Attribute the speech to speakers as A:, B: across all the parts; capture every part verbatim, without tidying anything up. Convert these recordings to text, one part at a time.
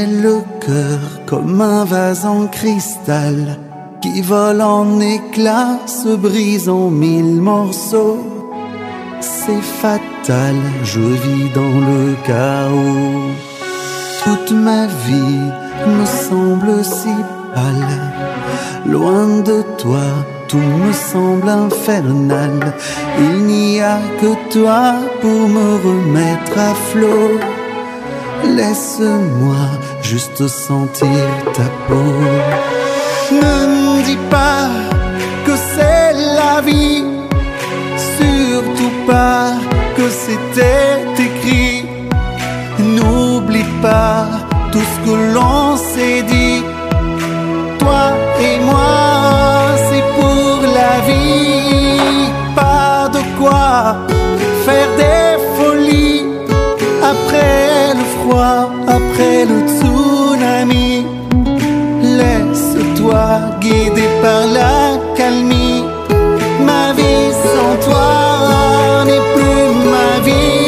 A: J'ai le cœur comme un vase en cristal qui vole en éclats, se brise en mille morceaux. C'est fatal, je vis dans le chaos. Toute ma vie me semble si pâle. Loin de toi, tout me semble infernal. Il n'y a que toi pour me remettre à flot. Laisse-moi juste sentir ta peau. Ne me dis pas que c'est la vie, surtout pas que c'était écrit. N'oublie pas tout ce que l'on s'est dit. Toi et moi, c'est pour la vie. Pas de quoi faire des folies. Après le froid, après le tsunami, laisse-toi guider par la calmie. Ma vie sans toi n'est plus ma vie.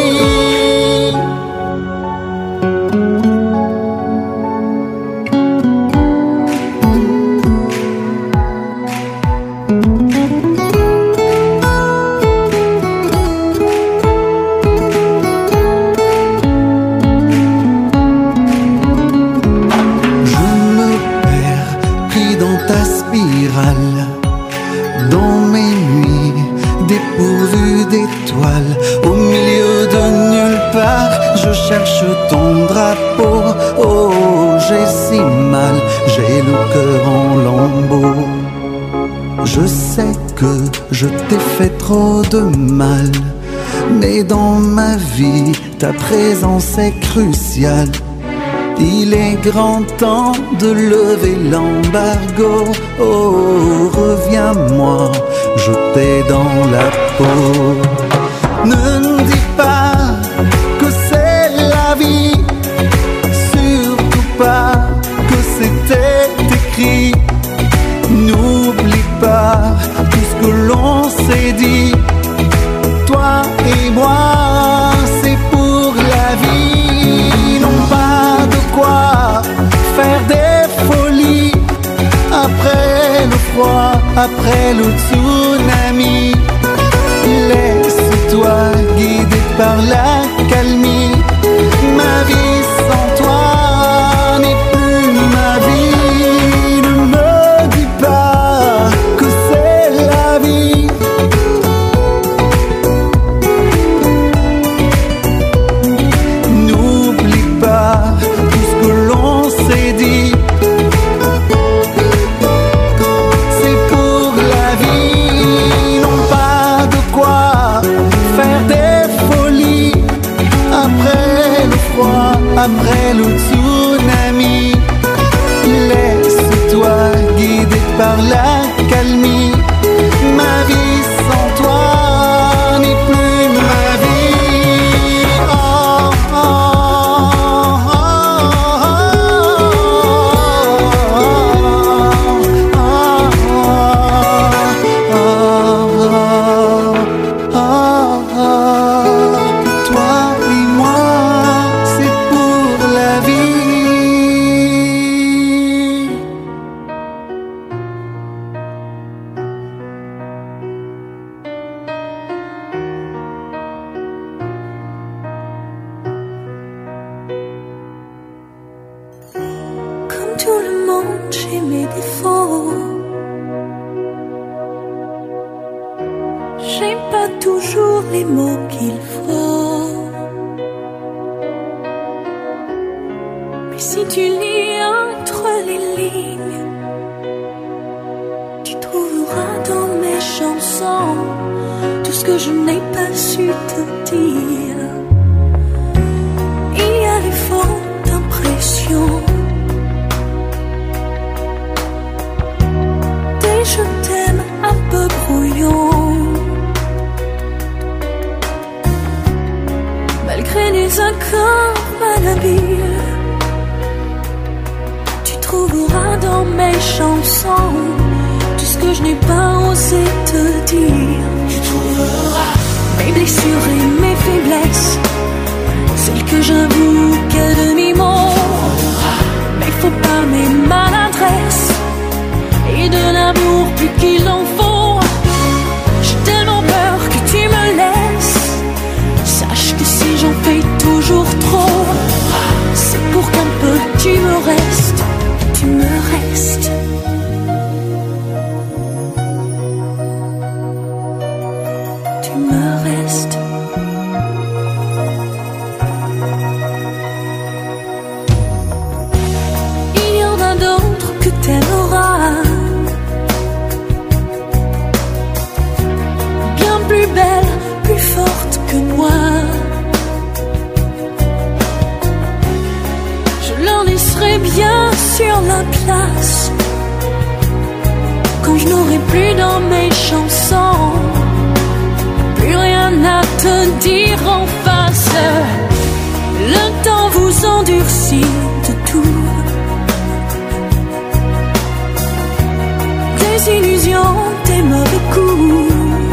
A: Dans mes nuits dépourvues d'étoiles, au milieu de nulle part, je cherche ton drapeau. Oh, j'ai si mal, j'ai le cœur en lambeaux. Je sais que je t'ai fait trop de mal, mais dans ma vie, ta présence est cruciale. Il est grand temps de lever l'embargo. Oh, reviens-moi, je t'ai dans la peau. Ne me dis pas que c'est la vie, surtout pas que c'était écrit. N'oublie pas tout ce que l'on s'est dit. Toi et moi, c'est pour la vie. Non pas de quoi faire des folies. Après le froid, après le tsunami, laisse-toi guider par la calmie. Ma vie sans toi n'est plus ma vie. Ne me dis pas que c'est la vie. N'oublie pas tout ce que l'on s'est dit. C'est pour la vie, non pas de quoi faire des folies. Après le froid, après le tsunami, laisse-toi guider par la calmie. Ma vie sans toi n'est plus ma vie. Oh, oh, oh, oh, oh, oh. Toi et moi, c'est pour la vie.
B: Comme tout le monde, j'ai mes défauts. J'ai pas toujours les mots qu'il faut. Mais si tu lis entre les lignes, tu trouveras dans mes chansons tout ce que je n'ai pas su te dire. Il y a les fautes impressions, des je t'aime un peu brouillons, malgré les accords malhabiles. Tu trouveras dans mes chansons tout ce que je n'ai pas osé te dire. Tu trouveras mes blessures et mes faiblesses, celles que j'avoue qu'à demi-mot. faut pas mes maladresses et de l'amour plus qu'il en faut. J'ai tellement peur que tu me laisses. Sache que si j'en fais toujours trop, c'est pour qu'un peu tu me restes, tu me restes. Tu me restes. Il y en a d'autres que t'aimeras, bien plus belle, plus forte que moi. Je leur laisserai bien sur la place quand je n'aurai plus dans mes chansons plus rien à te dire en face. Le temps vous endurcit de tout, des illusions, des mauvais coups.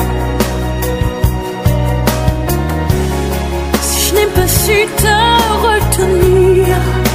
B: N'ai pas su te retenir.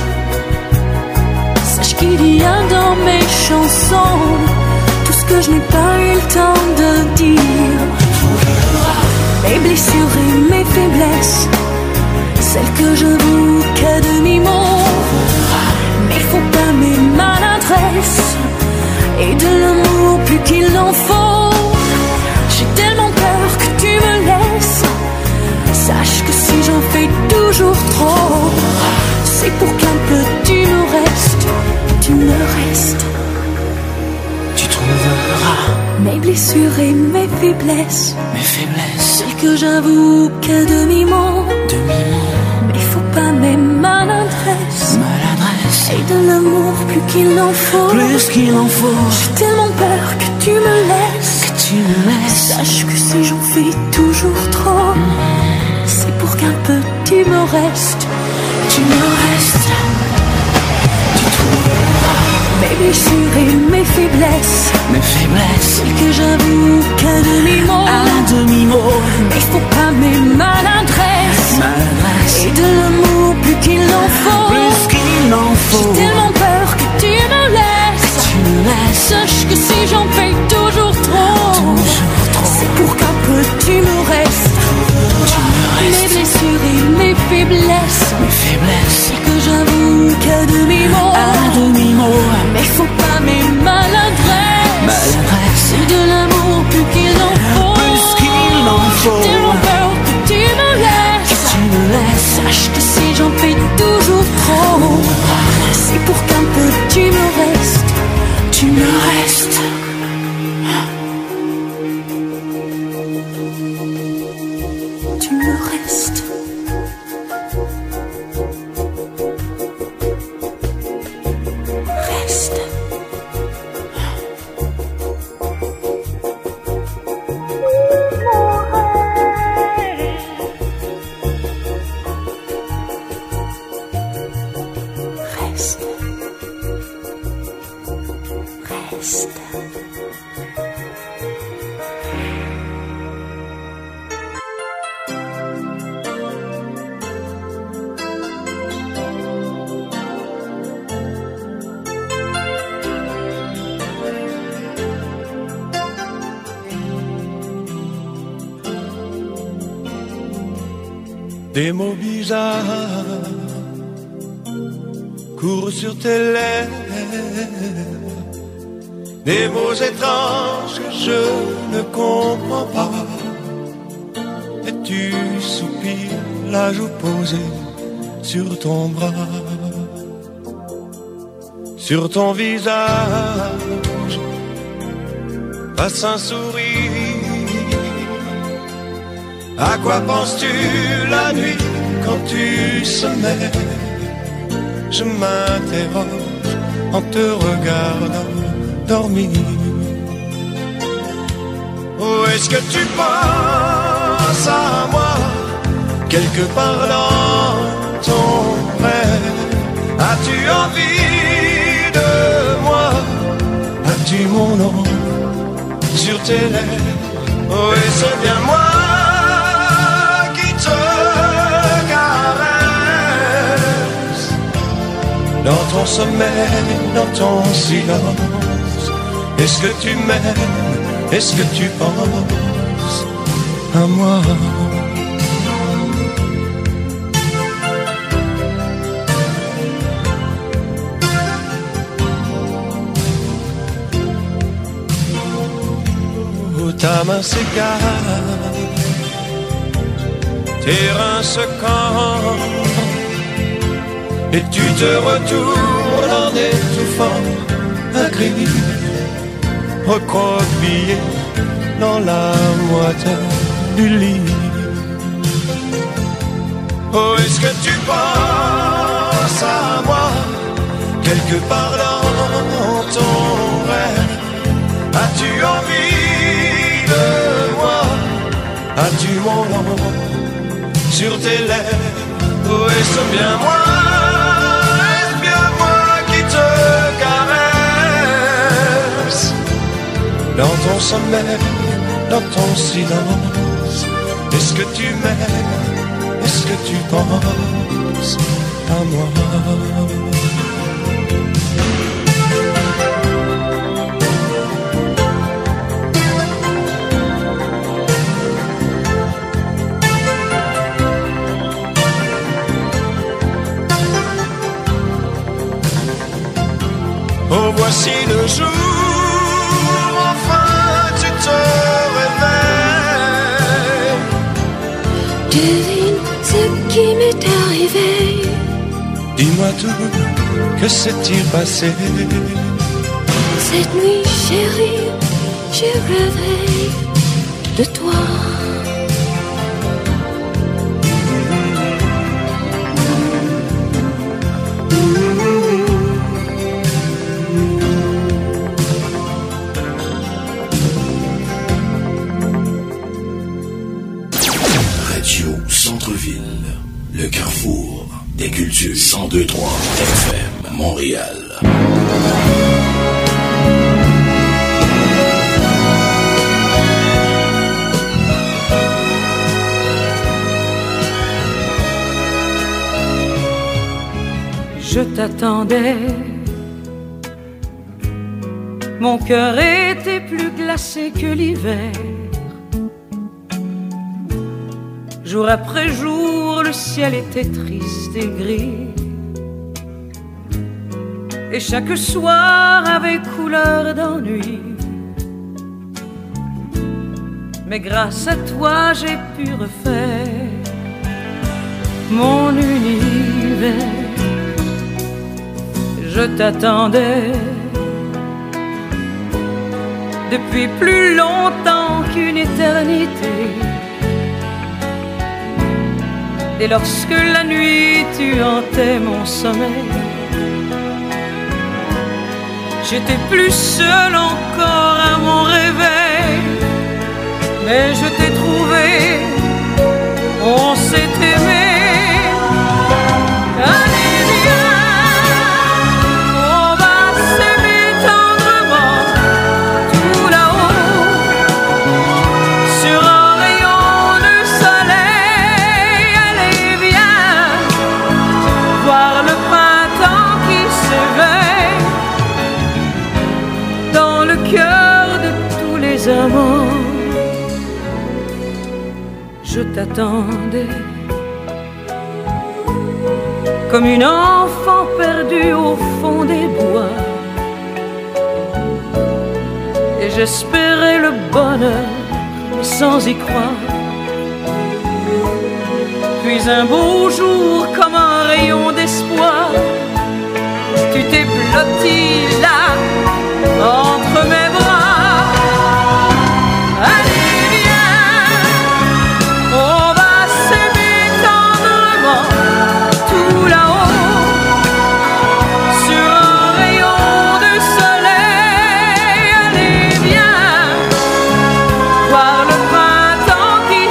B: Sache qu'il y a dans mes chansons tout ce que je n'ai pas eu le temps de dire. Mes blessures et mes faiblesses, celles que je vous qu'à demi-mot. Mais faut pas mes maladresses et de l'amour plus qu'il en faut. J'ai tellement peur que tu me laisses. Sache que si j'en fais toujours trop, c'est pour qu'un peu tu me restes, tu me restes.
A: Tu trouveras
B: mes blessures et mes faiblesses,
A: mes faiblesses,
B: celles que j'avoue qu'à demi-mot.
A: demi-mot.
B: Mais faut pas mes maladresses,
A: maladresse
B: et de l'amour plus qu'il en faut,
A: plus qu'il en faut.
B: J'ai tellement peur que tu me laisses,
A: que tu me laisses.
B: Sache que si j'en fais toujours trop, mmh. c'est pour qu'un peu tu me restes,
A: tu me restes. Tu trouveras
B: mes blessures et mes faiblesses,
A: mes faiblesses,
B: celles que j'avoue qu'à demi-mot,
A: à demi-mot.
B: Mais faut pas mes maladresses,
A: maladresse
B: et de l'amour plus qu'il en faut,
A: plus qu'il en faut.
B: J'ai tellement peur que tu me laisses,
A: tu me laisses.
B: Sache que si j'en fais toujours trop,
A: toujours trop,
B: c'est pour qu'un peu tu me restes.
A: Tu me restes.
B: Mes blessures et mes faiblesses,
A: mes faiblesses,
B: celles que j'avoue qu'à demi-mot,
A: à demi-mot.
B: Mais faut pas mes maladresses,
A: maladresse
B: et de l'amour plus qu'il en faut,
A: plus qu'il en faut.
B: J'ai tellement peur que tu me laisses,
A: que tu me laisses.
B: Sache que si j'en fais toujours trop, c'est pour qu'un peu tu me restes,
A: tu me restes.
B: Tu me restes. Reste. Reste. Reste.
C: Des mots bizarres courent sur tes lèvres, des mots étranges que je ne comprends pas. Et tu soupires, la joue posée sur ton bras. Sur ton visage passe un sourire. À quoi penses-tu la nuit quand tu sommeilles? Je m'interroge en te regardant dormir. Où est-ce que tu penses à moi? Quelque part dans ton rêve. As-tu envie de moi? As-tu mon nom sur tes lèvres? Oh, et c'est bien moi qui te caresse dans ton ton sommeil, dans ton silence. Est-ce que tu m'aimes? Est-ce que tu penses à moi? Oh, ta main s'égare, tes reins se cambrent, et tu te retournes en étouffant un cri, recroquevillé dans la moiteur du lit. Oh, est-ce que tu penses à moi, quelque part dans ton rêve? As-tu envie de moi? As-tu mon nom sur tes lèvres? Oh, est-ce bien moi? Est-ce bien moi qui te caresse? Dans ton sommeil, dans ton silence, est-ce que tu m'aimes? Est-ce que tu penses à moi? Oh, voici le jour, enfin tu te réveilles.
B: Devine ce qui m'est arrivé.
C: Dis-moi tout, que s'est-il passé?
B: Cette nuit, chérie, j'ai rêvé de toi.
D: Centre-ville, le carrefour des cultures. Cent deux trois F M Montréal.
E: Je t'attendais, mon cœur était plus glacé que l'hiver. Jour après jour, le ciel était triste et gris, et chaque soir avait couleur d'ennui. Mais grâce à toi, j'ai pu refaire mon univers. Je t'attendais depuis plus longtemps qu'une éternité. Et lorsque la nuit tu hantais mon sommeil, j'étais plus seul encore à mon réveil. Mais je t'ai trouvé, on s'est aimé. Allez viens, on va s'aimer tendrement, tout là-haut, sur un rayon de soleil. Allez viens, voir le printemps qui s'éveille dans le cœur de tous les amants. Je t'attendais comme une enfant perdue au fond des bois, et j'espérais le bonheur mais sans y croire. Puis un beau jour, comme un rayon d'espoir, tu t'es blotti là entre mes bras.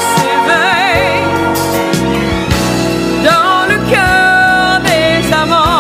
E: Dans le cœur des amants.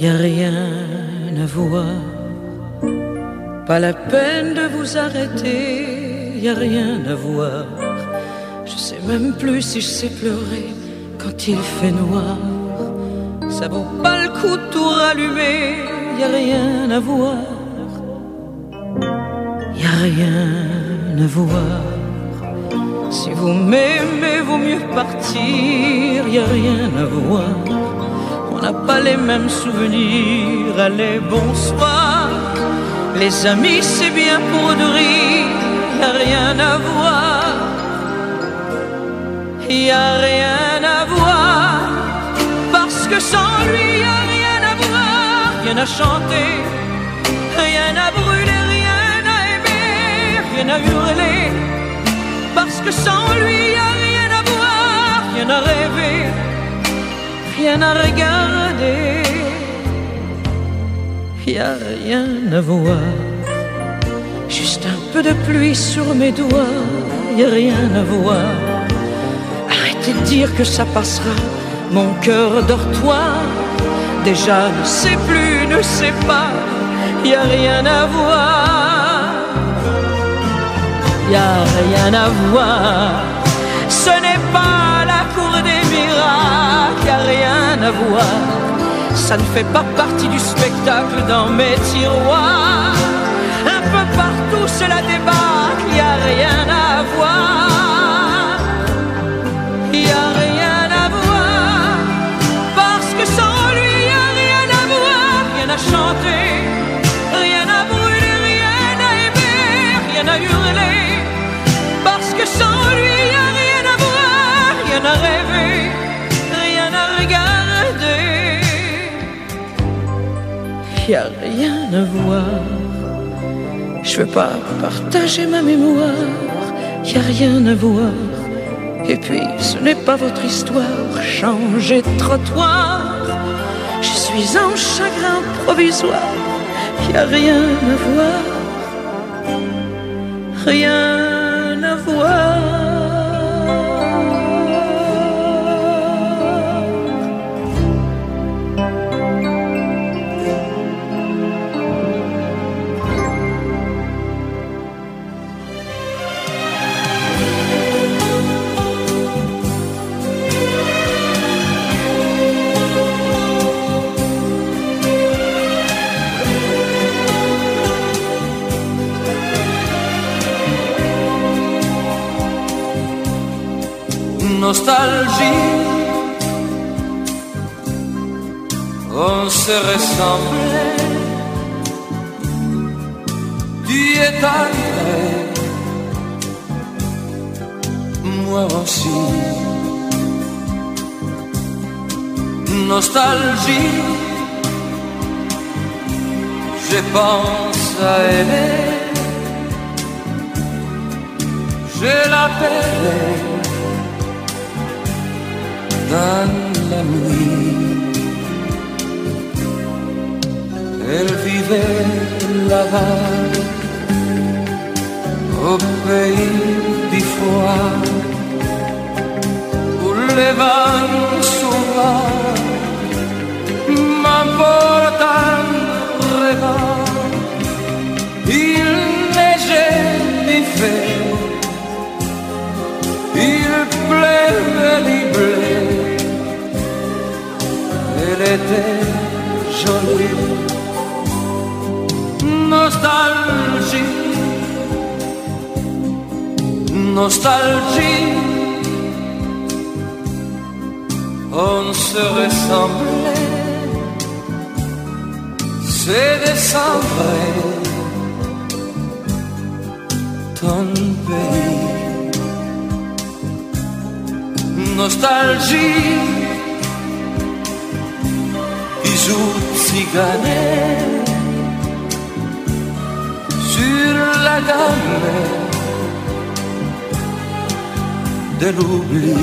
E: y a rien à voir. Pas la peine de vous arrêter, y a rien à voir. Je sais même plus si je sais pleurer quand il fait noir. Ça vaut pas le coup de tout rallumer, y a rien à voir. Y a rien à voir. Si vous m'aimez, vaut mieux partir, y a rien à voir. On n'a pas les mêmes souvenirs, allez bonsoir. Les amis c'est bien pour de rire, y a rien à voir. Y a rien à voir, parce que sans lui y a rien à voir. Rien à chanter, rien à brûler, rien à aimer, rien à hurler. Parce que sans lui y a rien à voir, rien à rêver, rien à regarder. Y a rien à voir. Juste un peu de pluie sur mes doigts, y a rien à voir. Arrêtez de dire que ça passera, mon cœur dortoir. Déjà ne sait plus, ne sait pas, y a rien à voir. Y a rien à voir. Ce n'est pas la cour des miracles, y a rien à voir. Ça ne fait pas partie du spectacle dans mes tiroirs. Un peu partout cela débarque, y a rien à voir. Y a rien à voir, parce que sans lui y a rien à voir. Rien à chanter, rien à brûler, rien à aimer, rien à hurler. Parce que sans lui y a rien à voir, rien à rêver, rien à regarder. Y a rien à voir. Je veux pas partager ma mémoire, y a rien à voir. Et puis ce n'est pas votre histoire, changez de trottoir. Je suis en chagrin provisoire, y a rien à voir. Rien à voir.
C: Nostalgie, on se ressemblait. Tu es arrivé, moi aussi. Nostalgie, je pense à elle, je l'appelle dans la nuit. Elle vivait là-bas, au pays du froid, où les vents sauvages m'emportent en rêvant. Il neigeait l'hiver, il pleuvait du blé. Elle était jolie. Nostalgie, nostalgie, on se ressemblait. C'est décembre, ton pays. Nostalgie, bisous ciganés sur la gamme de l'oubli.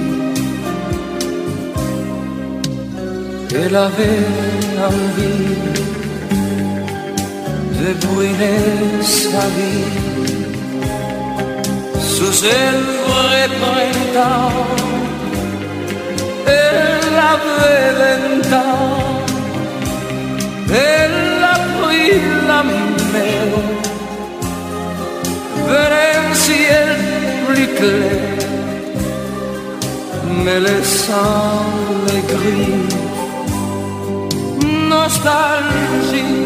C: Elle avait envie de brûler sa vie sous un vrai printemps. Elle avait vingt ans,
E: Elle a pris la mer, venait un ciel plus clair, mais laissant les gris. Nostalgie.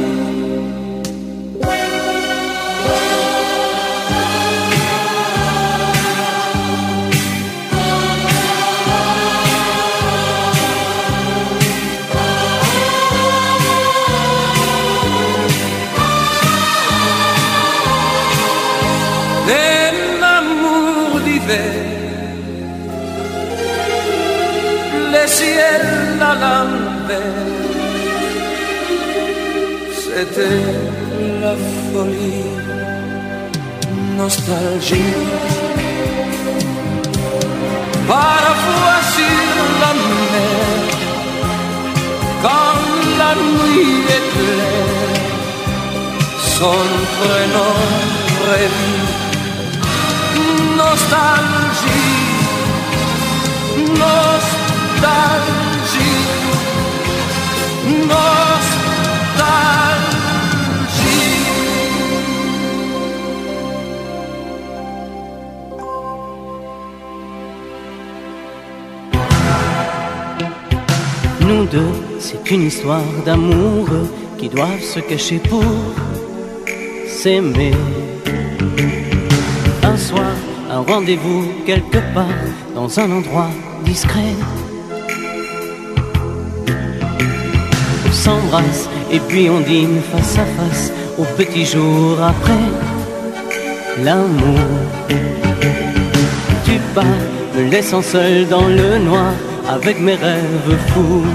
E: Un amour d'hiver, le ciel à l'envers. C'était la folie, nostalgie. Parfois sur la mer, quand la nuit est claire, son prénom revit. Nostalgie, nostalgie, nostalgie.
F: Nous deux, c'est une histoire d'amour qui doivent se cacher pour s'aimer. Un soir, un rendez-vous quelque part dans un endroit discret. On s'embrasse et puis on dîne face à face au petit jour après l'amour. Tu pars, me laissant seul dans le noir avec mes rêves fous.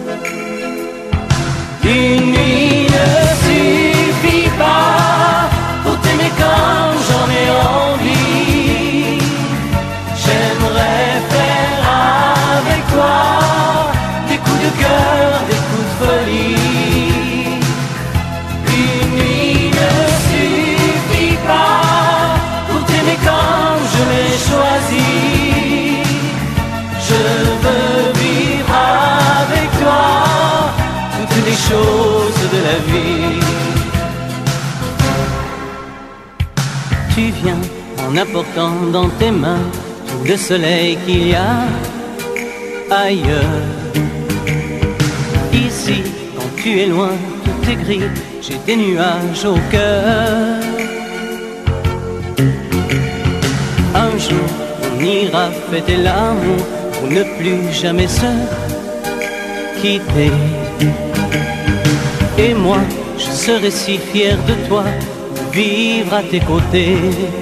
F: Une nuit ne suffit pas pour t'aimer comme j'en ai envie. J'aimerais faire avec toi des coups de cœur, des coups de folie. Une nuit ne suffit pas pour t'aimer comme je l'ai choisi. Je veux vivre avec toi toutes les choses de la vie. Tu viens en apportant dans tes mains tout le soleil qu'il y a ailleurs. Ici, quand tu es loin, tout est gris, j'ai des nuages au cœur. Un jour, on ira fêter l'amour pour ne plus jamais se quitter. Et moi, je serai si fier de toi, vivre à tes côtés.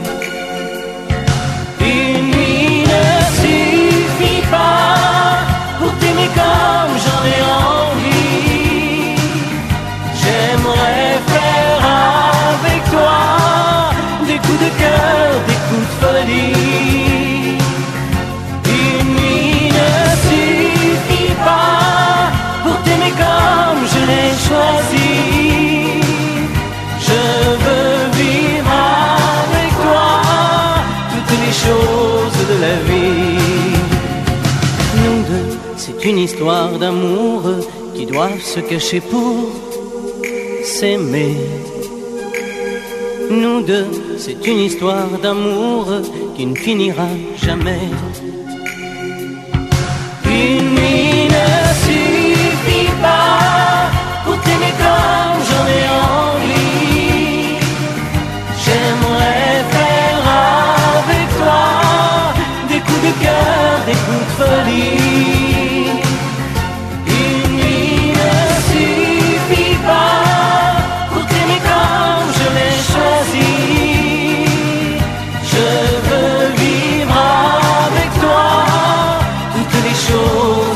F: Une nuit ne suffit pas pour t'aimer comme j'en ai envie. J'aimerais faire avec toi des coups de cœur, des coups de folie. Une nuit ne suffit pas pour t'aimer comme je l'ai choisi. Je veux vivre avec toi toutes les choses de la vie. Nous deux, c'est une histoire d'amour qui doivent se cacher pour s'aimer. Nous deux, c'est une histoire d'amour qui ne finira jamais. Une nuit ne suffit pas pour t'aimer comme j'en ai envie. J'aimerais faire avec toi des coups de cœur, des coups de folie. Une nuit ne suffit pas pour t'aimer comme je l'ai choisi. Je veux vivre avec toi toutes les choses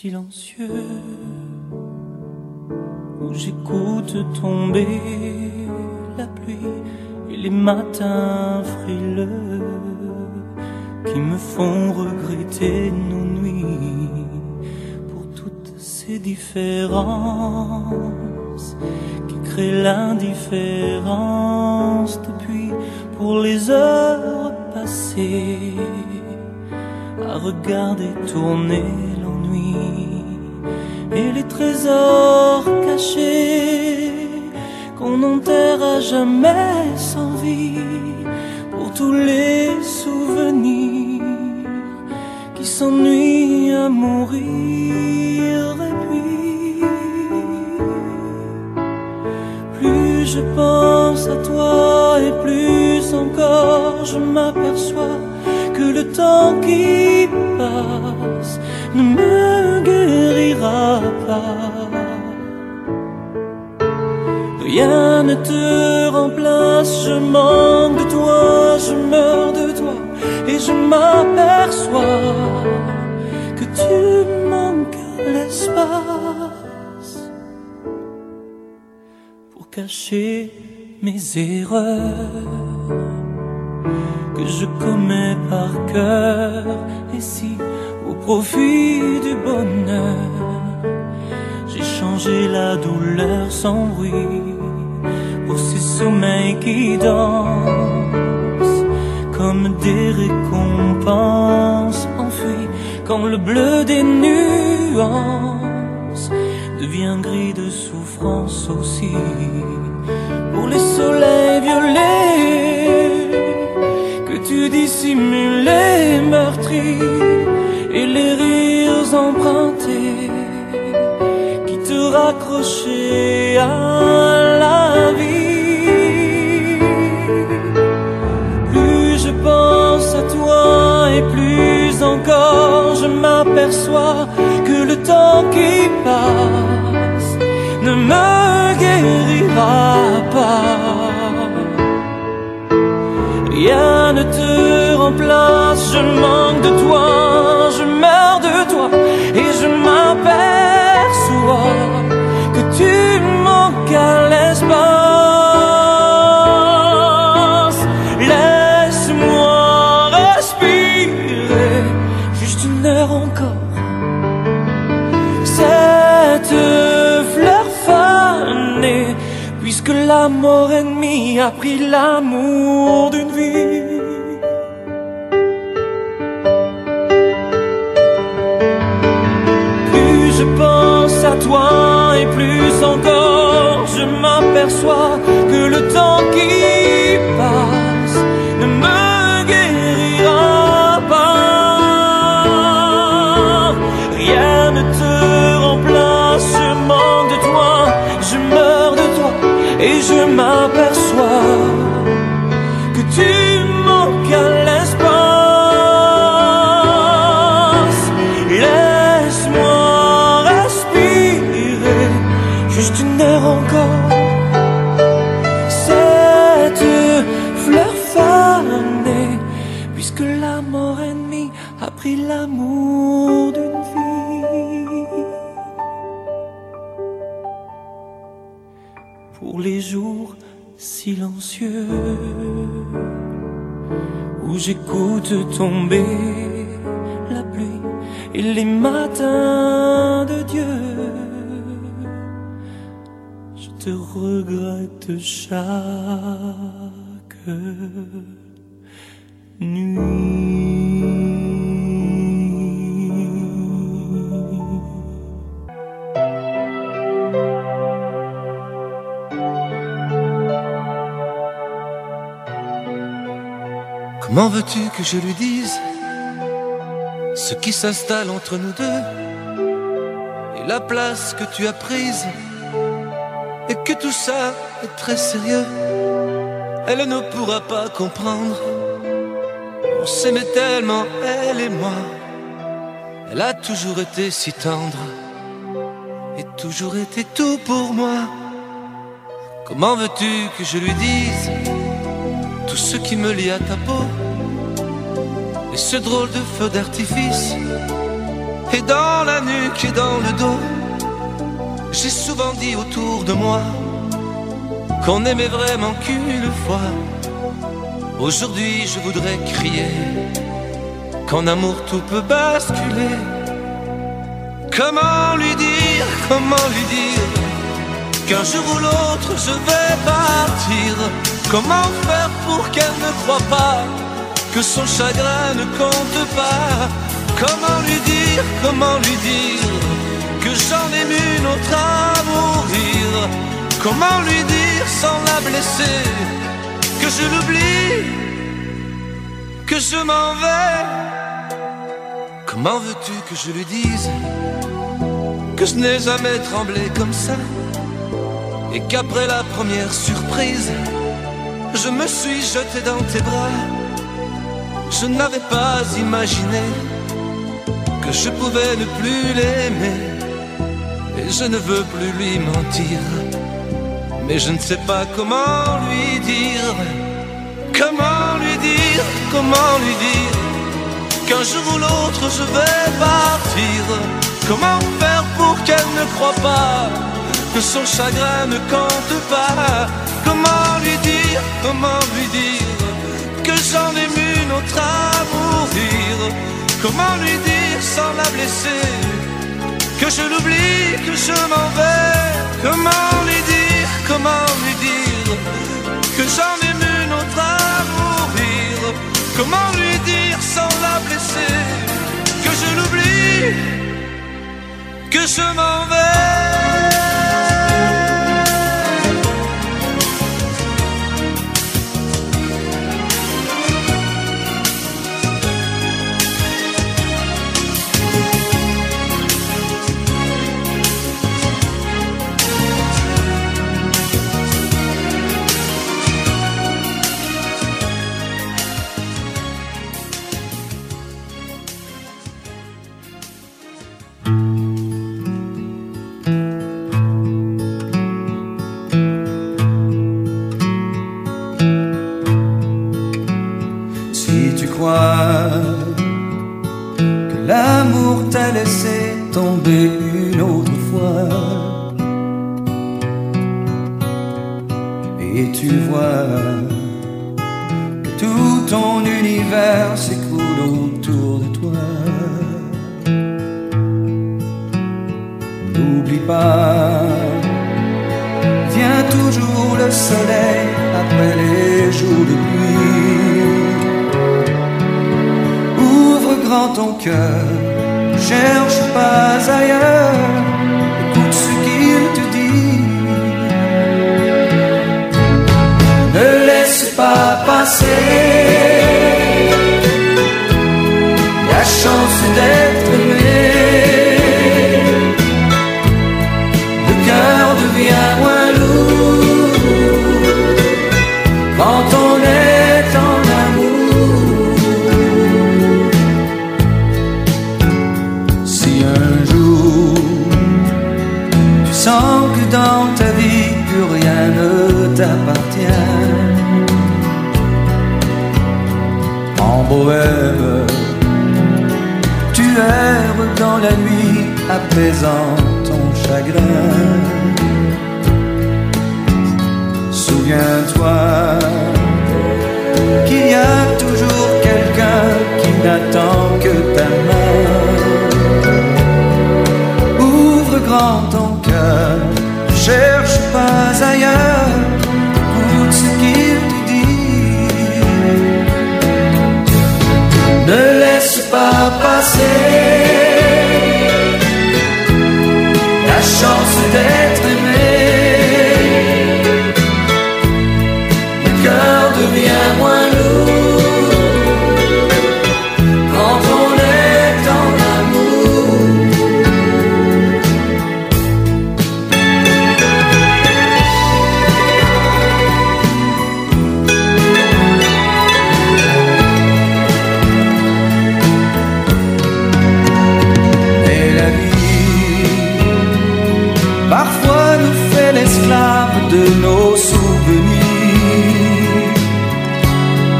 F: silencieux où j'écoute tomber la pluie et les matins frileux qui me font regretter nos nuits pour toutes ces différences qui créent l'indifférence depuis pour les heures passées à regarder tourner l'ennui et les trésors cachés qu'on n'enterre à jamais sans vie pour tous les souvenirs qui s'ennuient à mourir. Et puis plus je pense à toi et plus encore je m'aperçois que le temps qui passe ne me guérira pas. Rien ne te remplace, je manque de toi, je meurs de toi et je m'aperçois que tu manques à l'espace pour cacher mes erreurs que je commets par cœur. Et si au profit du bonheur j'ai changé la douleur sans bruit pour ces sommeils qui dansent comme des récompenses enfuies quand le bleu des nuances devient gris de souffrance aussi pour les soleils violets que tu dissimulais meurtris et les rires empruntés qui te raccrochaient à la vie. Plus je pense à toi et plus encore je m'aperçois que le temps qui passe ne me guérira pas. Rien ne te remplace, je manque de toi, je meurs de toi et je m'aperçois que tu manques à l'espace. Laisse-moi respirer juste une heure encore. Cette fleur fanée, puisque la mort ennemie a pris l'amour d'une vie. Plus je pense à toi et plus encore je m'aperçois que le temps qui passe ne me guérira pas. Rien ne te remplace, je manque de toi, je meurs de toi et je m'aperçois que tu manques à l'espace. Laisse-moi respirer juste une heure encore. Cette fleur fanée, puisque la mort ennemie a pris l'amour d'une vie. Pour les jours silencieux où j'écoute tomber la pluie et les matins de Dieu, je te regrette chaque nuit.
C: Comment veux-tu que je lui dise ce qui s'installe entre nous deux et la place que tu as prise et que tout ça est très sérieux? Elle ne pourra pas comprendre. On s'aimait tellement, elle et moi. Elle a toujours été si tendre et toujours été tout pour moi. Comment veux-tu que je lui dise tout ce qui me lie à ta peau et ce drôle de feu d'artifice et dans la nuque et dans le dos. J'ai souvent dit autour de moi qu'on n'aimait vraiment qu'une fois. Aujourd'hui je voudrais crier qu'en amour tout peut basculer. Comment lui dire, comment lui dire qu'un jour ou l'autre je vais partir? Comment faire pour qu'elle ne croie pas que son chagrin ne compte pas? Comment lui dire, comment lui dire que j'en ai une autre à mourir? Comment lui dire sans la blesser que je l'oublie, que je m'en vais? Comment veux-tu que je lui dise que je n'ai jamais tremblé comme ça, et qu'après la première surprise je me suis jeté dans tes bras? Je n'avais pas imaginé que je pouvais ne plus l'aimer, et je ne veux plus lui mentir, mais je ne sais pas comment lui dire. Comment lui dire, comment lui dire qu'un jour ou l'autre je vais partir? Comment faire pour qu'elle ne croie pas que son chagrin ne compte pas? Comment lui dire, comment lui dire que j'en ai une autre à mourir? Comment lui dire sans la blesser que je l'oublie, que je m'en vais? Comment lui dire, comment lui dire que j'en ai une autre à mourir? Comment lui dire sans la blesser que je l'oublie, que je m'en vais?
A: Que l'amour t'a laissé tomber une autre fois, et tu vois que tout ton univers s'écoule autour de toi. N'oublie pas, vient toujours le soleil après les jours de pluie. Ouvre grand ton cœur, cherche pas ailleurs, écoute ce qu'il te dit. Ne laisse pas passer la chance d'être aimé. Le cœur devient moins lourd quand on est en amour. Si un jour tu sens que dans ta vie plus rien ne t'appartient, en bohème tu erres dans la nuit apaisant ton chagrin. Souviens-toi qu'il y a toujours quelqu'un qui n'attend que ta main. Ouvre grand ton cœur, cherche pas ailleurs, écoute ce qu'il te dit. Ne laisse pas passer la chance d'être aimé. Le cœur devient moins lourd quand on est en amour. Et la vie parfois nous fait l'esclave de nos souvenirs.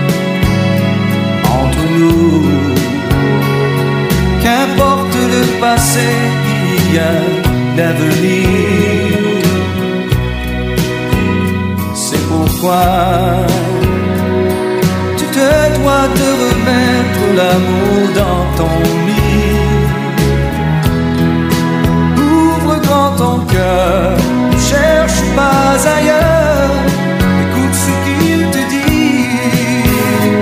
A: Entre nous, qu'importe le passé, il y a l'avenir. C'est pourquoi tu te dois de remettre l'amour dans ton lit. Ouvre grand ton cœur, ne cherche pas ailleurs, écoute ce qu'il te dit.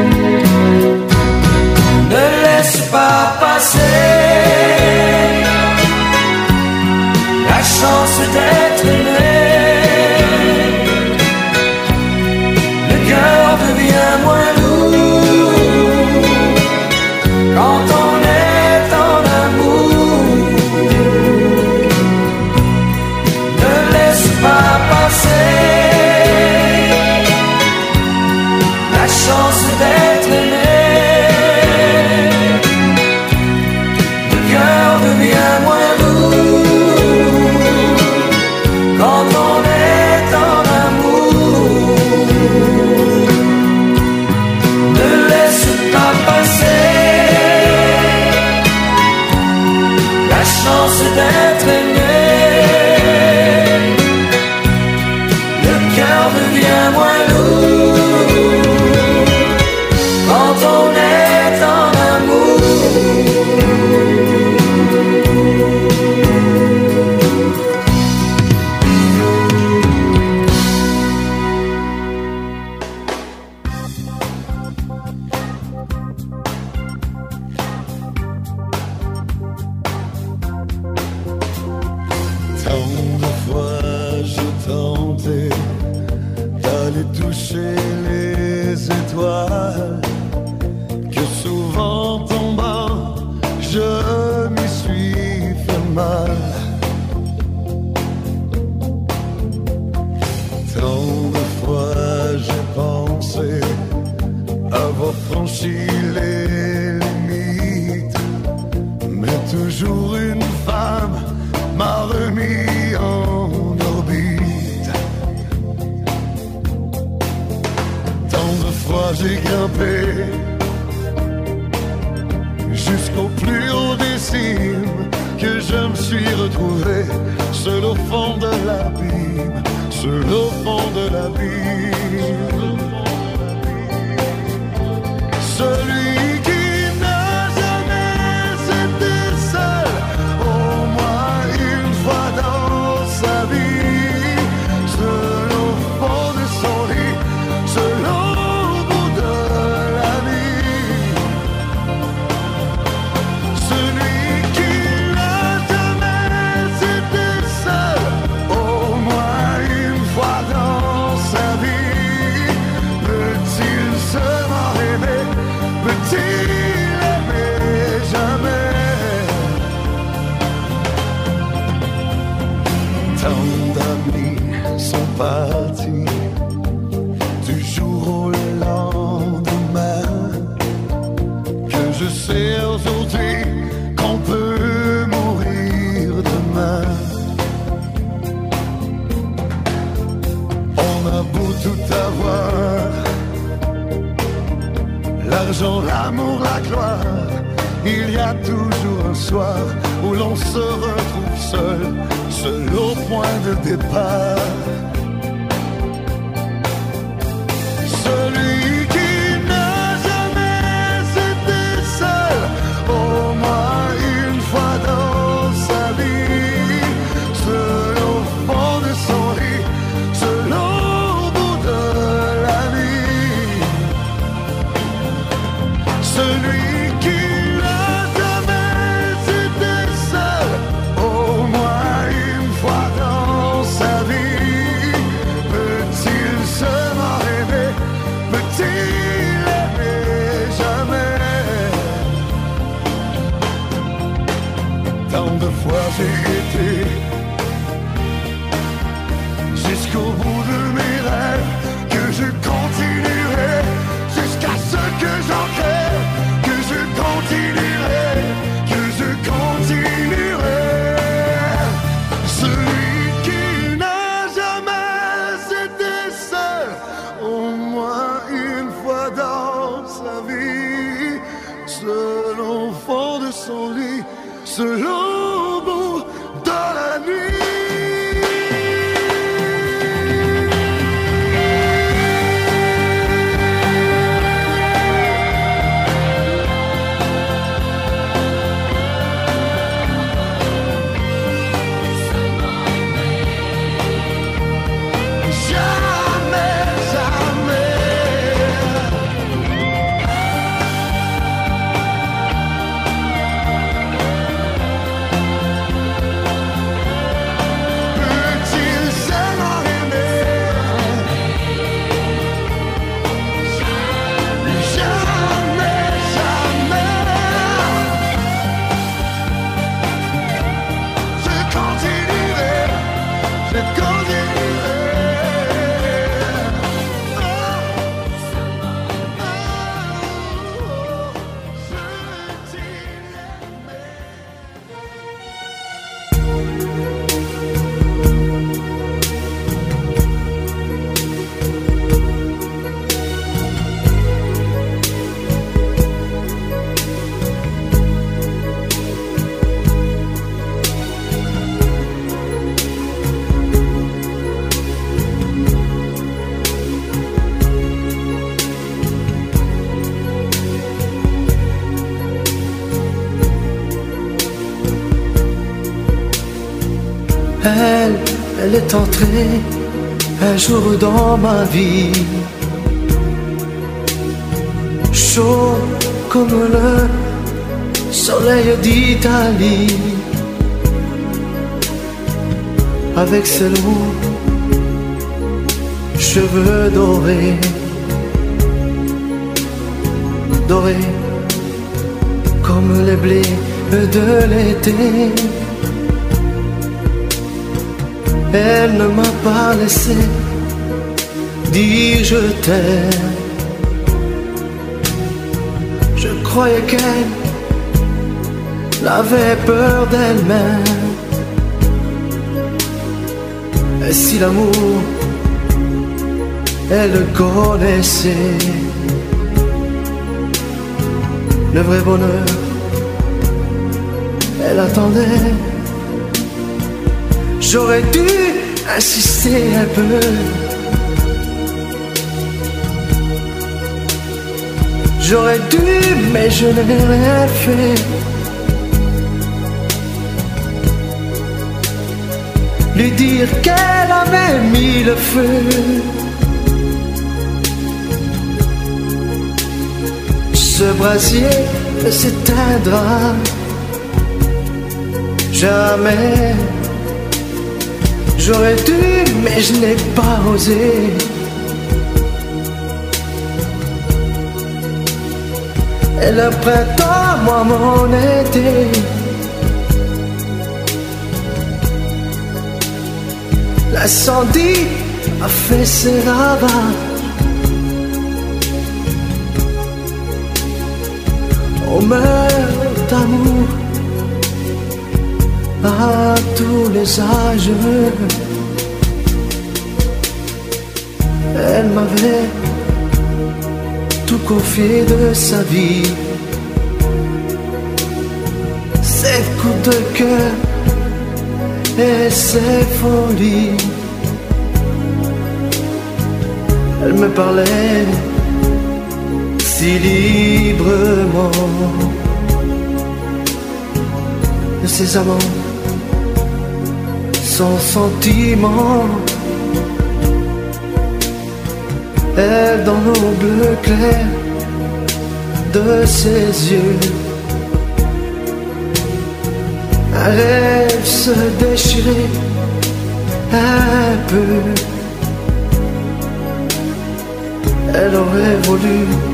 A: Ne laisse pas passer la chance d'être aimé. Le cœur devient moins lourd quand on est en amour. Ne laisse pas passer la chance d'être aimé. Le cœur devient moins lourd quand on est en amour. Ne laisse pas passer la chance d'être aimé. Le cœur devient moins lourd quand on est en amour.
C: Tant de fois j'ai tenté d'aller toucher les étoiles, que souvent tombant je m'y suis fait mal. Tant de fois j'ai pensé avoir franchi les limites, mais toujours une femme m'a remis en orbite. Tant de fois j'ai grimpé jusqu'au plus haut des cimes, que je me suis retrouvé seul au fond de l'abîme, seul au fond de l'abîme. Celui qui n'a jamais été seul, au moins une fois dans sa vie, seul au fond de son lit, seul au bout de la nuit. Celui qui n'a jamais été seul, au moins une fois dans sa vie, peut-il seulement aimer, peut-il aimer jamais? Tant d'amis sont partis du jour au lendemain, que je sais aujourd'hui qu'on peut mourir demain. On a beau tout avoir, l'argent, l'amour, la gloire, il y a toujours un soir où l'on se retrouve seul, seul au point de départ. Celui qui n'a jamais été seul, au moins une fois dans sa vie, seul au fond de son lit, seul au bout de la nuit. Celui qui n'a jamais été seul, au moins une fois dans sa vie, peut-il seulement aimer, peut-il aimer jamais? Tant de fois j'ai été jusqu'au bout de mes rêves, que je continuerai jusqu'à ce que j'en crève, que je continuerai, que je continuerai. Celui qui n'a jamais été seul, au moins une fois dans sa vie, seul au fond de son lit, seul au
A: Elle, elle est entrée un jour dans ma vie, chaud comme le soleil d'Italie, avec ses longs cheveux dorés, dorés comme les blés de l'été. Elle ne m'a pas laissé dire je t'aime. Je croyais qu'elle avait peur d'elle-même. Et si l'amour, elle le connaissait, le vrai bonheur, elle attendait. J'aurais dû insister un peu, j'aurais dû, mais je n'ai rien fait. Lui dire qu'elle avait mis le feu. Ce brasier s'éteindra jamais. J'aurais dû, mais je n'ai pas osé. Et le printemps, moi mon été, l'incendie a fait ses ravages. On meurt d'amour à tous les âges. Elle m'avait tout confié de sa vie, ses coups de cœur et ses folies. Elle me parlait si librement de ses amants, sans sentiment. Elle dans nos bleus clairs de ses yeux, un rêve se déchirait un peu. Elle aurait voulu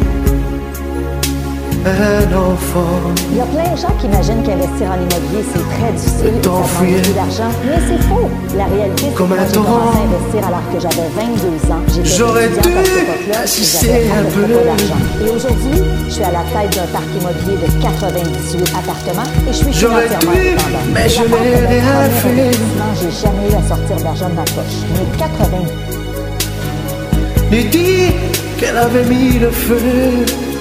A: un enfant.
G: Il y a plein de gens qui imaginent qu'investir en immobilier, c'est très difficile et ça demande beaucoup d'argent. Mais c'est faux. La réalité, c'est que moi, j'ai commencé à investir alors que j'avais vingt-deux ans.
A: J'aurais dû assister un peu.
G: Et aujourd'hui, je suis à la tête d'un parc immobilier de quatre-vingt-dix-huit appartements et je suis financièrement indépendante.
A: Mais je n'ai rien fait.
G: J'ai jamais eu à sortir d'argent de ma poche. Mais quatre-vingts.
A: Lui dit qu'elle avait mis le feu.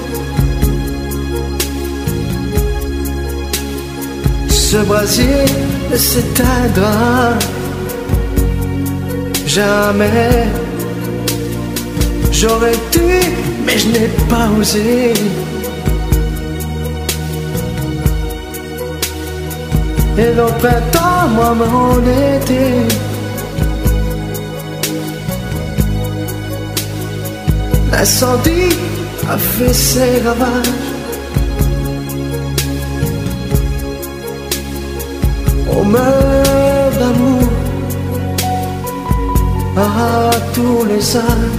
A: Ce brasier ne s'éteindra jamais. J'aurais dû, mais je n'ai pas osé. Et le printemps, moi, mon été, l'incendie a fait ses ravages. On meurt d'amour à tous les âges.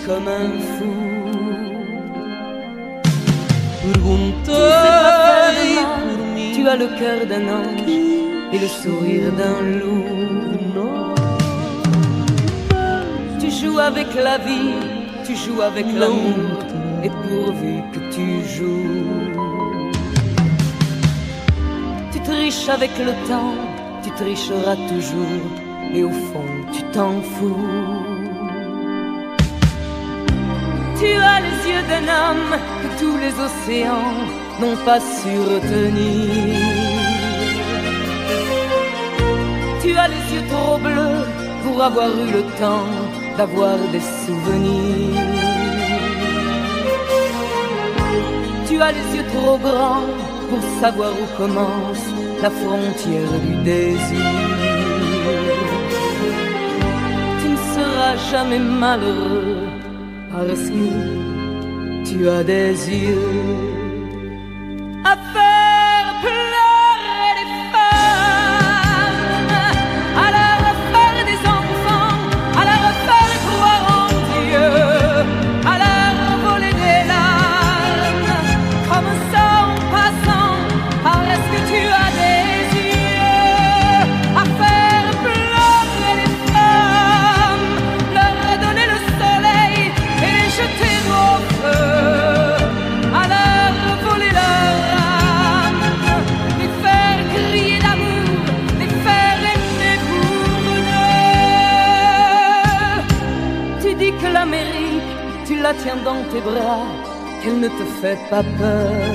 E: comme un fou. Preguntai pour moi. Tu as le cœur d'un ange et le sourire d'un loup. Tu joues avec la vie, tu joues avec l'amour, et pourvu que tu joues. Tu triches avec le temps, tu tricheras toujours, et au fond tu t'en fous. Tu as les yeux d'un homme que tous les océans n'ont pas su retenir. Tu as les yeux trop bleus pour avoir eu le temps d'avoir des souvenirs. Tu as les yeux trop grands pour savoir où commence la frontière du désir. Tu ne seras jamais malheureux parce que tu as des yeux à faire pleurer les femmes, à leur faire des enfants, à leur faire croire en Dieu, à leur voler des larmes, comme ça en passant, parce que tu as des yeux à faire pleurer les femmes, leur donner le soleil et les jeter au feu, à leur voler leur âme, les faire crier d'amour, les faire aimer pour eux. Tu dis que l'Amérique, tu la tiens dans tes bras, qu'elle ne te fait pas peur.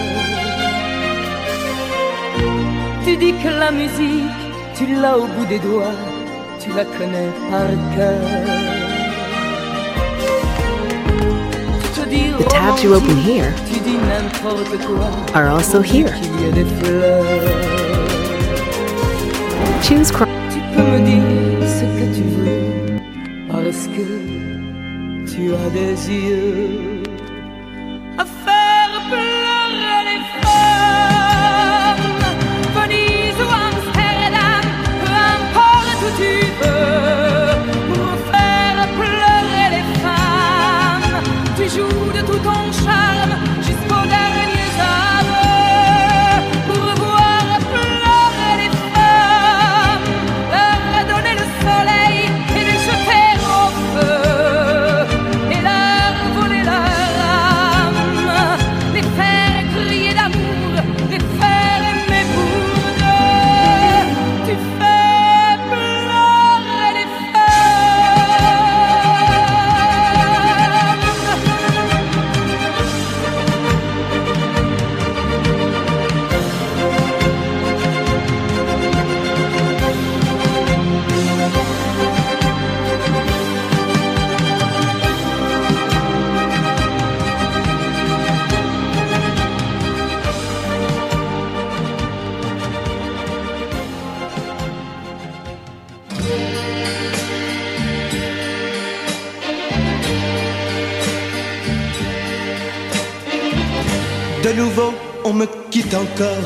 E: Tu dis que la musique, tu l'as au bout des doigts, tu la connais par cœur.
H: The tabs you open here are also here. Choose Chrome.
E: Tu peux me dire ce que tu veux, parce que tu as des yeux à faire pleurer les femmes. Venise ou Amsterdam, peu importe où tu veux, pour faire pleurer les femmes. Tu joues de tout ton charme jusqu'au dernier aveu, pour voir pleurer les femmes, leur donner le soleil et les jeter au feu, et leur voler leur âme, les faire crier d'amour, les faire aimer pour eux. Tu fais pleurer les
C: De nouveau, on me quitte encore.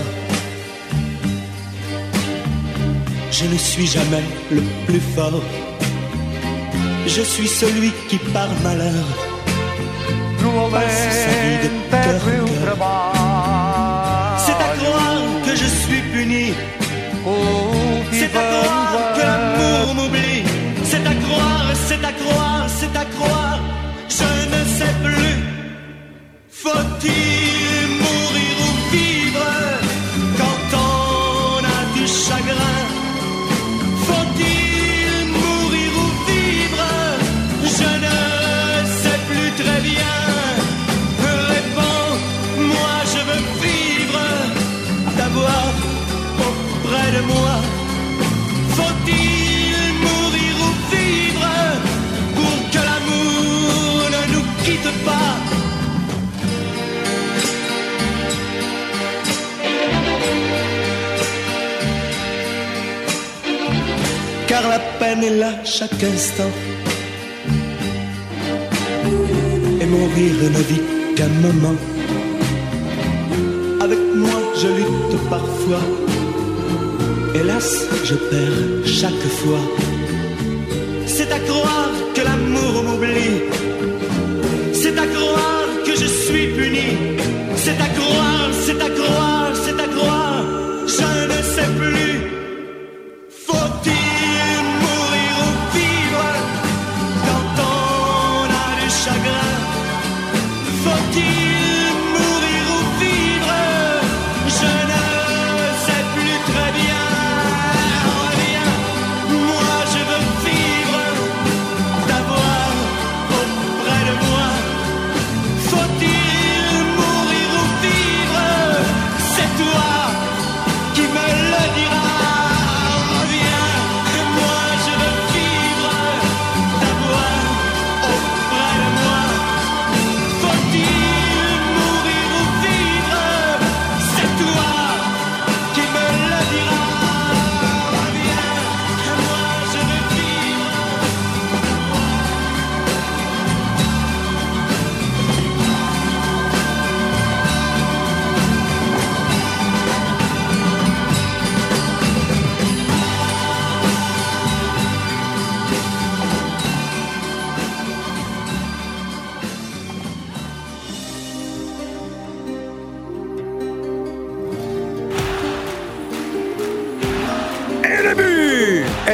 C: Je ne suis jamais le plus fort. Je suis celui qui par malheur passe sa vie de cœur en cœur. C'est à croire que je suis puni. C'est à croire que l'amour m'oublie. C'est à croire, c'est à croire, c'est à croire. Je ne sais plus. Faut-il mourir ou vivre quand on a du chagrin? Faut-il mourir ou vivre? Je ne sais plus très bien. Réponds, moi je veux vivre, t'avoir auprès de moi. Faut-il mourir ou vivre pour que l'amour ne nous quitte pas? Car la peine est là chaque instant, et mon rire ne vit qu'un moment. Avec moi je lutte parfois, hélas je perds chaque fois. C'est à croire que l'amour m'oublie.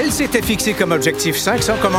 I: Elle s'était fixée comme objectif cinq cents comment...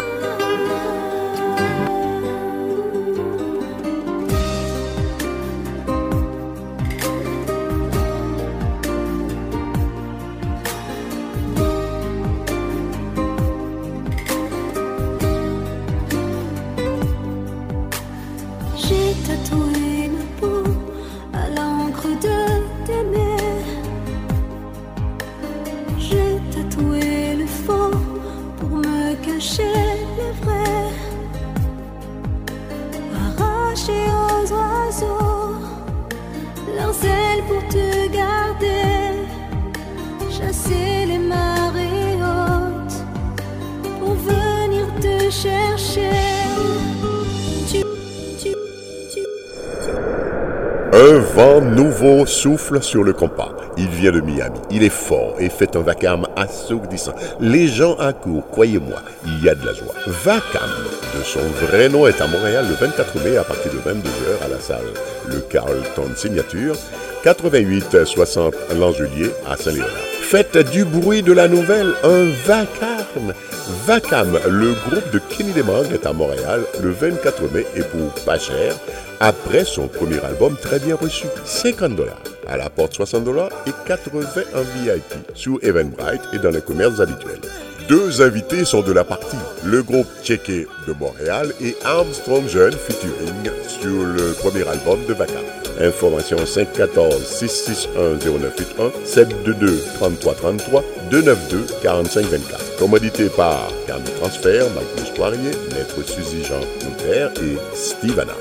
J: Un vent nouveau souffle sur le compas. Il vient de Miami. Il est fort et fait un vacarme assourdissant. Les gens accourent, croyez-moi, il y a de la joie. Vacam, de son vrai nom, est à Montréal le vingt-quatre mai à partir de vingt-deux heures à la salle Le Carlton Signature, quatre-vingt-huit soixante Langelier à Saint-Léonard. Faites du bruit de la nouvelle, un vacarme. Vacam, le groupe de Kenny Demang est à Montréal le vingt-quatre mai et pour pas cher, après son premier album très bien reçu, cinquante dollars. À la porte soixante dollars et quatre-vingts en V I P sur Eventbrite et dans les commerces habituels. Deux invités sont de la partie, le groupe Tchéké de Montréal et Armstrong Jeune featuring sur le premier album de Vacam. Information cinq un quatre, six six un, zéro neuf huit un, sept deux deux, trente-trois trente-trois, deux neuf deux, quarante-cinq vingt-quatre. Commodité par Carmi Transfert, Magnus Poirier, Maître Suzy Jean Noutaire et Steve Anna.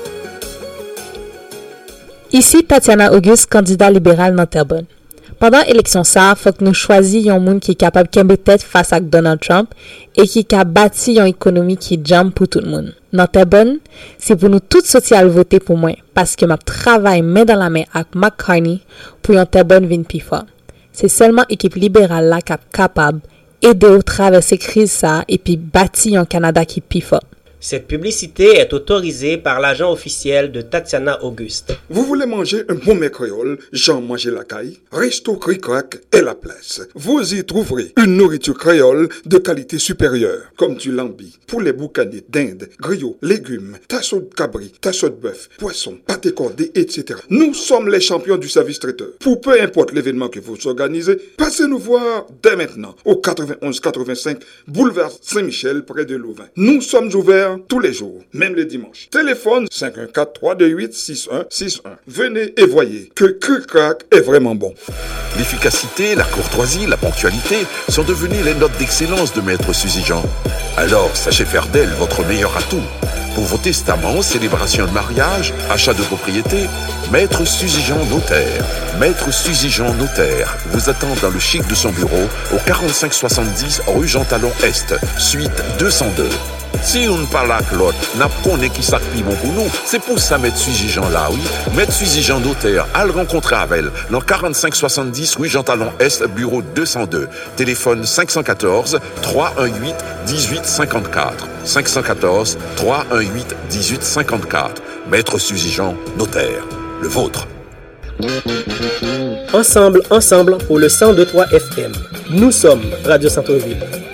K: Ici Tatiana Auguste, candidat libéral dans Terrebonne. Pendant l'élection ça, faut que nous choisissions un monde qui est capable de camper tête face à Donald Trump et qui a bâti une économie qui jam pour tout le monde. Dans Terrebonne, c'est pour nous toutes sociales voter pour moi parce que ma travail main dans la main avec Mark Carney pour un Terrebonne vin plus fort. C'est seulement équipe libérale là qui est capable d'aider au traverser crise ça et puis bâtir un Canada qui est plus fort.
L: Cette publicité est autorisée par l'agent officiel de Tatiana Auguste.
M: Vous voulez manger un bon mets créole, Jean Manger la caille, Resto Cric-Crac est la place. Vous y trouverez une nourriture créole de qualité supérieure, comme du lambi, poulet boucané, dinde, griot, légumes, tasseau de cabri, tasseau de bœuf, poisson, pâté cordé, et cetera. Nous sommes les champions du service traiteur. Pour peu importe l'événement que vous organisez, passez nous voir dès maintenant au quatre-vingt-onze quatre-vingt-cinq boulevard Saint-Michel près de Louvain. Nous sommes ouverts tous les jours, même les dimanches. Téléphone cinq un quatre, trois deux huit, six un six un. Venez et voyez que Cric-Crac est vraiment bon.
N: L'efficacité, la courtoisie, la ponctualité sont devenues les notes d'excellence de Maître Suzy Jean. Alors, sachez faire d'elle votre meilleur atout. Pour vos testaments, célébrations de mariage, achat de propriété, Maître Suzy Jean Notaire. Maître Suzy Jean Notaire vous attend dans le chic de son bureau au quarante-cinq soixante-dix rue Jean Talon Est, suite deux cent deux. Si on ne parle avec l'autre, n'a pas qui s'active bon pour nous. C'est pour ça Maître Suzy Jean là, oui. Maître Suzy Jean Notaire, à le rencontrer avec elle, dans quarante-cinq soixante-dix rue Jean Talon Est, bureau deux cent deux. Téléphone cinq un quatre, trois un huit, dix-huit cinquante-quatre. cinq un quatre, trois un huit, dix-huit cinquante-quatre. Maître Suzy Jean Notaire, le vôtre.
L: Ensemble, ensemble pour le cent deux point trois F M. Nous sommes Radio Centre-Ville.